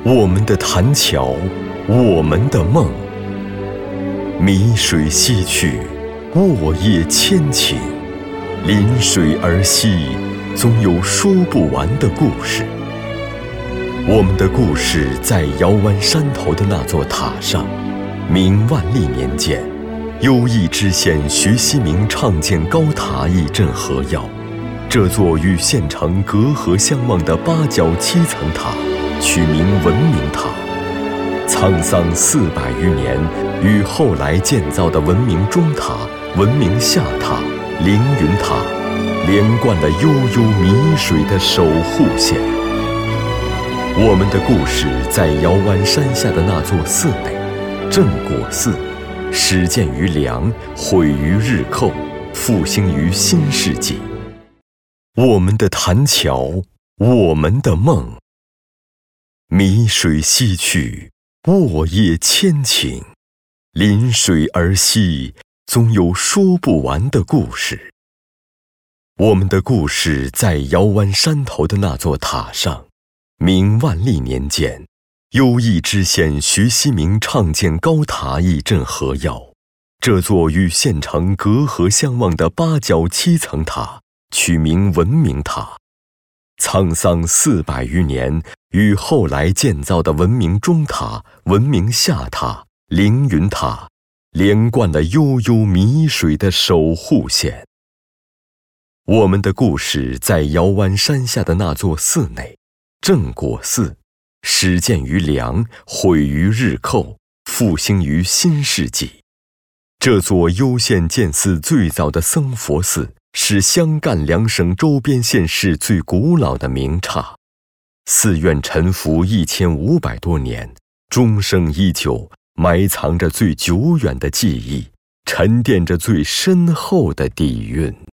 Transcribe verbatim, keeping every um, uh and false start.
我们的谭桥，我们的梦。迷水西去，卧叶千顷，临水而西，总有说不完的故事。我们的故事在遥湾山头的那座塔上。明万历年间，优异知县徐锡明创建高塔以镇河妖。这座与县城隔河相望的八角七层塔取名文明塔。沧桑四百余年，与后来建造的文明中塔、文明下塔、凌云塔连贯了悠悠迷水的守护线。我们的故事在遥湾山下的那座寺内，正果寺，始建于梁，毁于日寇，复兴于新世纪。我们的谭桥，我们的梦。迷水西去，卧叶千顷，临水而西，总有说不完的故事。我们的故事在遥湾山头的那座塔上。明万历年间，优异知县徐锡明创建高塔以镇河妖。这座与县城隔河相望的八角七层塔取名文明塔。沧桑四百余年，与后来建造的文明中塔、文明下塔、凌云塔连贯了悠悠迷水的守护线。我们的故事在遥湾山下的那座寺内，正果寺，始建于梁，毁于日寇，复兴于新世纪。这座攸县建寺最早的僧佛寺，是湘赣两省周边县市最古老的名刹。寺院沉浮一千五百多年，钟声依旧，埋藏着最久远的记忆，沉淀着最深厚的底蕴。